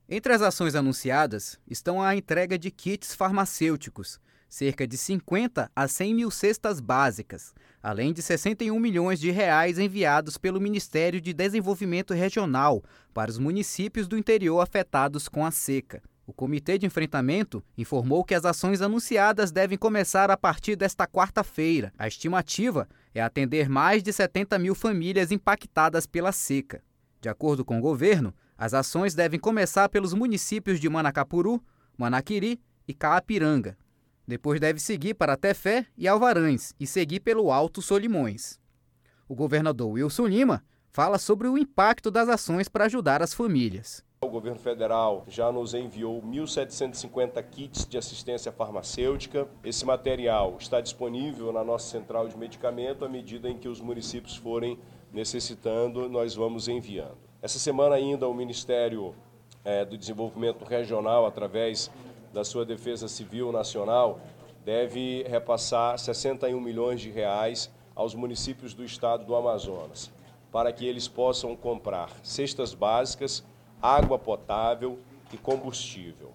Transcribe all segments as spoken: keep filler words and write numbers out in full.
Entre as ações anunciadas estão a entrega de kits farmacêuticos, cerca de cinquenta a cem mil cestas básicas, além de sessenta e um milhões de reais enviados pelo Ministério de Desenvolvimento Regional para os municípios do interior afetados com a seca. O Comitê de Enfrentamento informou que as ações anunciadas devem começar a partir desta quarta-feira. A estimativa é atender mais de setenta mil famílias impactadas pela seca. De acordo com o governo, as ações devem começar pelos municípios de Manacapuru, Manaquiri e Caapiranga. Depois deve seguir para Tefé e Alvarães e seguir pelo Alto Solimões. O governador Wilson Lima fala sobre o impacto das ações para ajudar as famílias. O governo federal já nos enviou mil setecentos e cinquenta kits de assistência farmacêutica. Esse material está disponível na nossa central de medicamento. À medida em que os municípios forem necessitando, nós vamos enviando. Essa semana ainda o Ministério é, do Desenvolvimento Regional, através da sua Defesa Civil Nacional, deve repassar sessenta e um milhões de reais aos municípios do estado do Amazonas, para que eles possam comprar cestas básicas, água potável e combustível.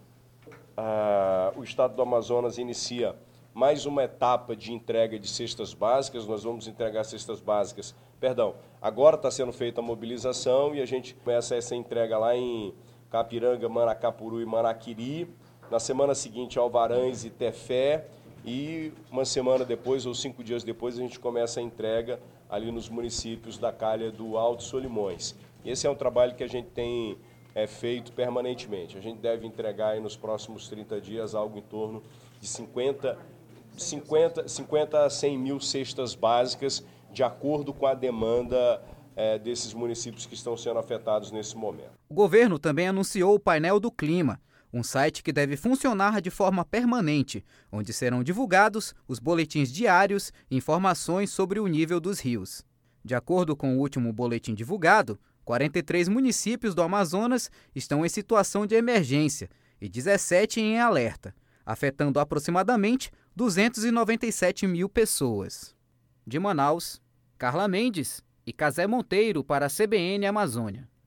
Ah, o estado do Amazonas inicia mais uma etapa de entrega de cestas básicas. Nós vamos entregar cestas básicas, perdão, agora está sendo feita a mobilização e a gente começa essa entrega lá em Caapiranga, Manacapuru e Manaquiri. Na semana seguinte, Alvarães e Tefé, e uma semana depois ou cinco dias depois a gente começa a entrega ali nos municípios da calha do Alto Solimões. E esse é um trabalho que a gente tem é, feito permanentemente. A gente deve entregar aí nos próximos trinta dias algo em torno de cinquenta, cinquenta, cinquenta a cem mil cestas básicas, de acordo com a demanda é, desses municípios que estão sendo afetados nesse momento. O governo também anunciou o Painel do Clima, um site que deve funcionar de forma permanente, onde serão divulgados os boletins diários e informações sobre o nível dos rios. De acordo com o último boletim divulgado, quarenta e três municípios do Amazonas estão em situação de emergência e dezessete em alerta, afetando aproximadamente duzentos e noventa e sete mil pessoas. De Manaus, Carla Mendes e Casé Monteiro para a C B N Amazônia.